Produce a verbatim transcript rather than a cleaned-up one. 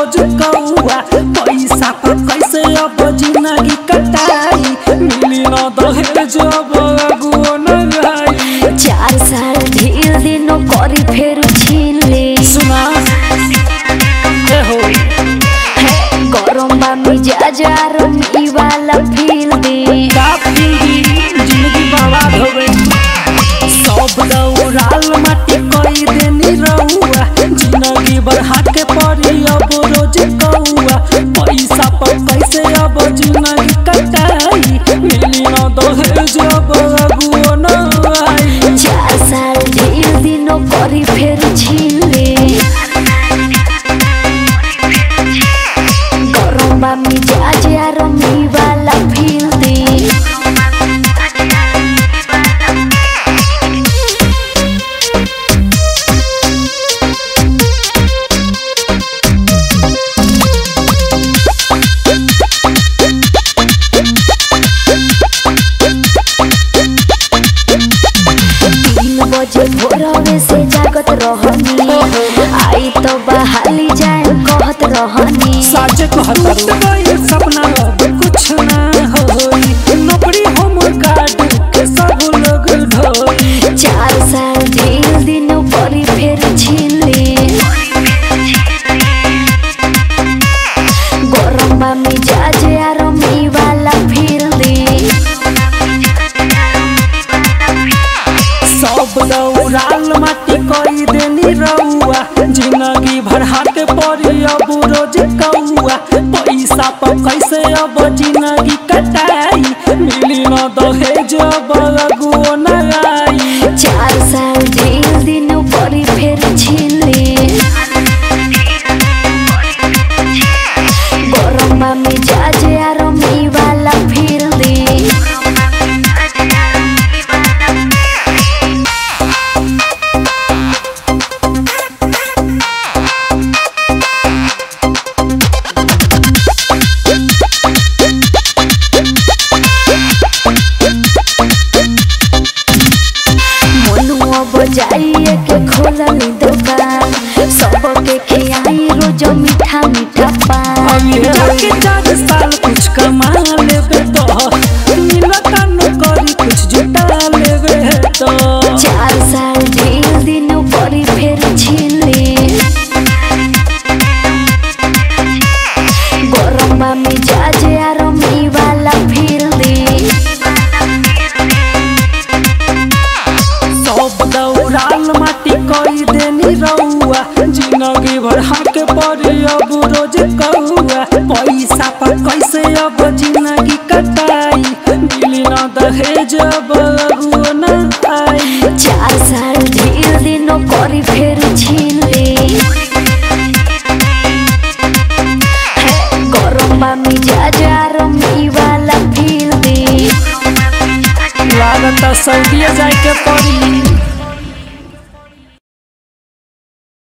रोज कौआ। पैसा पर कैसे अब जिंदगी कटाई, मिली न दहेज अब अगुओ न गाई। चार साल ढेर दिनों करी फेर छीन ले। सुना ए हो गरम बा मिजाज आरम ई वाला फील दे। का फील दी जिंदगी बर्बाद हो गई। सब दौड़ाल माटी कई देनी रहुआ, जिंदगी बढ़ा के पड़ी अब रोज कौआ। पैसा पर कैसे अब जिंदगी कटाई, मिली न दहेज अब अगुओ न आई। चार साल ढेर दिनों करी फेर छीन ले। गरम बा मिजाज आरम ई वाला फील दे। बजे भोरवे से जागत रहनी, आई तो बहाली जाए कहत रहनी। साज कहत गई सपना अब कुछ ना होई, नौकरी हम काट के सब लोग ढोई। चार साल ढेर दिन परी फेर छीन ले। गरम बा मिजाज आरम ई वाला फील दे। सब दौड़ाल माटी कई देनी रहुआ, जिंदगी बढ़ा के पड़ी अब रोज कौआ। पैसा पर कैसे अब जिंदगी कटाई, मिली न दहेज अब अगुओ न आई। चार साल ढेर दिन परी फेर छीन ले। गरम बा मिजाज आरम ई वाला फील दे। जाइए के खोलनी दुकान, सबके खियाई रोज मीठा मीठा पान। जाके चार साल कुछ कमा लेबे तो मिलता नौकरी कुछ जुटा लेबे तो। चार साल ढेर दिन परी फेर छीन ले। गरम बा मिजाज आरम ई वाला फील दे। सब दौड़ाल माटी कई देनी रहुआ, जिंदगी बढ़ा के पड़ी अब रोज कौआ। पैसा पर कैसे अब जिंदगी कटाई, मिली न दहेज अब अगुओ न आई। चार साल ढेर दिनों करी फेर छीन ले। गरम बा मिजाज आरम ई वाला फील दे। लागत सऊदीया जाए के पड़ी।